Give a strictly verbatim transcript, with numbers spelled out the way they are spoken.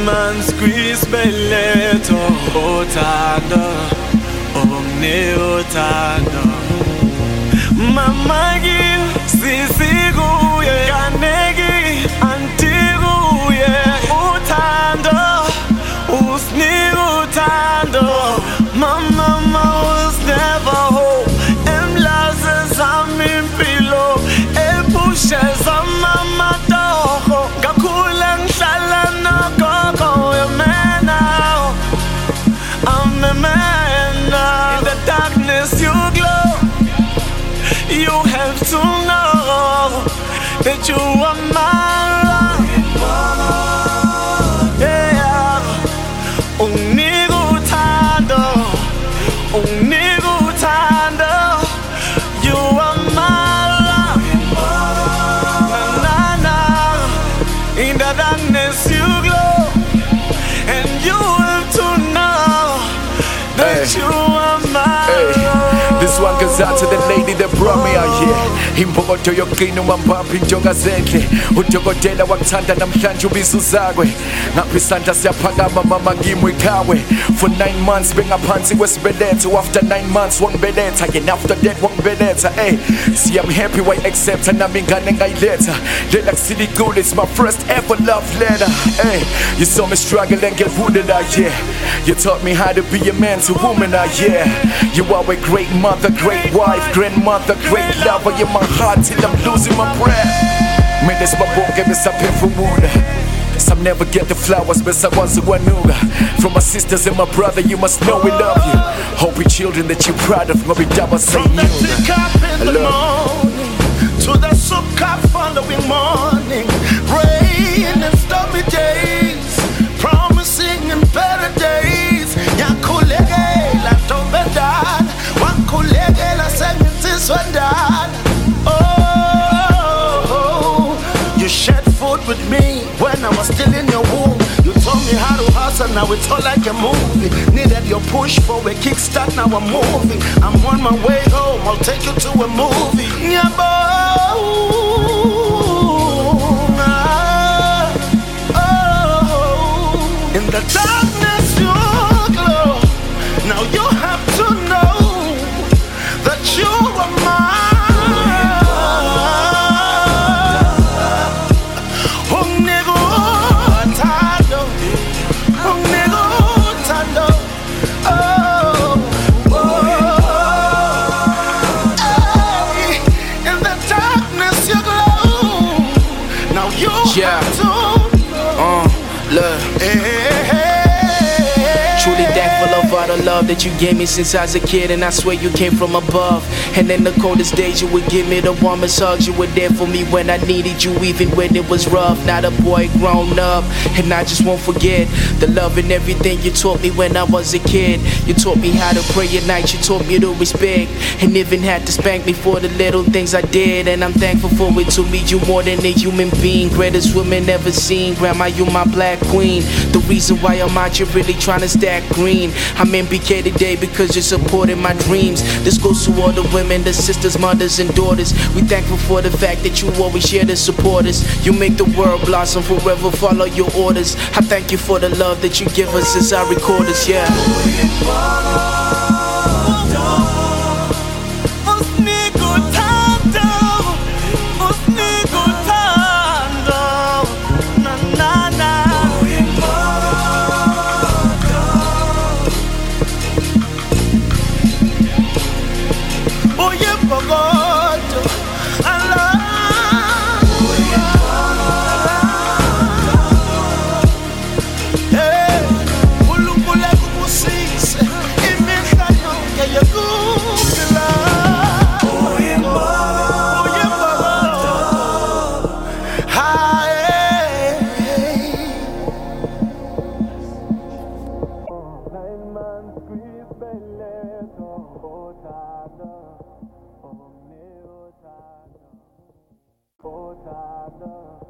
man squeeze beletho uthando omne uthando mama kimi sisi kuye kaneki anti kuye uthando usnika uthando mama was never home emlaze zami impilo epushes mama toho kakhula ngihlala nogogo yemena I'm a man now. In the darkness you glow. You have to know that you are my love. Yeah. Unigo uthando, unigo uthando. You are my love. Na na na. In the darkness you glow, and you have to know that hey. You are my hey. Love. This one goes out to the lady that brought me out here. Imbokodo yoqina umambaphi injonga zenhle udokotela wakuthanda namhlanje ubiza uzakwe ngapha isandla siyaphakama mama kimi ikhawe for nine months bengaphansi kwesibeletho after nine months wangibeletha again after that wangibeletha hey see I'm happy why accept nami ingane ngayiletha lela kusili cool it's my first ever love letter hey you saw me struggle and get wounded out yeah you taught me how to be a man to woman out yeah you are a great mother great wife grandmother great lover you're my heart till I'm losing my breath. Man, this my boy, give me something for moon. Some never get the flowers, but some ones who are new. From my sisters and my brother, you must know we love you. Hope your children that you're proud of, gonna be double saying you. From the pick up in the morning to the soup cup following morning, rain and stormy days, promising and better days. Yakulege la tombedan, wakulege la sentences wandan. You shared food with me when I was still in your womb. You told me how to hustle, now it's all like a movie. Needed your push for a kickstart, now I'm moving. I'm on my way home, I'll take you to a movie. Yeah, boy. Oh, in the darkness you glow. Now you have to know that you are mine. Yeah, uh, look, truly thankful of all the love that you gave me since I was a kid, and I swear you came from above. And in the coldest days you would give me the warmest hugs. You were there for me when I needed you, even when it was rough. Not a boy grown up, and I just won't forget the love and everything you taught me when I was a kid. You taught me how to pray at night, you taught me to respect, and even had to spank me for the little things I did. And I'm thankful for it, to me you more than a human being. Greatest woman ever seen, grandma you my black queen. The reason why I'm out here really trying to stack green. I'm in B K today because you're supporting my dreams. This goes to all the women, the sisters, mothers and daughters. We thankful for the fact that you always here to support us. You make the world blossom, forever follow your orders. I thank you for the love that you give us since I record us, yeah. Oh,